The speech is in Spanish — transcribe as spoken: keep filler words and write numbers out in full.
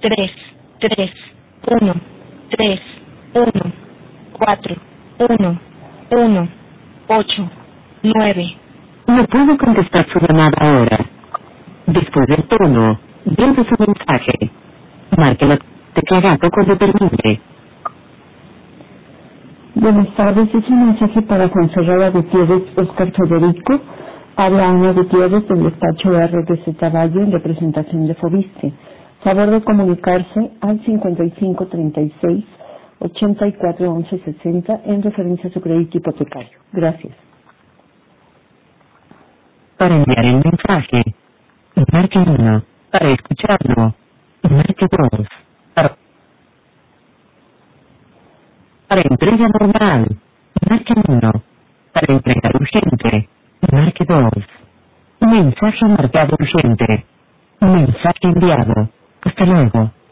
tres, tres, uno, tres, uno, cuatro, uno, uno, ocho, nueve. No puedo contestar su llamada ahora. Después del tono, viendo su mensaje. Marque la tecla gato cuando termine. Buenas tardes, es un mensaje para Juan Ferrara Gutiérrez, Oscar Federico. Habla Ana Gutiérrez del despacho R D Z Valle en representación de Fobiste. Favor de comunicarse al cincuenta y cinco treinta y seis ochenta y cuatro once sesenta en referencia a su crédito hipotecario. Gracias. Para enviar el mensaje, marque uno. Para escucharlo, marque dos. Para, para entrega normal, marque uno. Para entrega urgente, marque dos. Mensaje marcado urgente. Mensaje enviado. Hasta luego.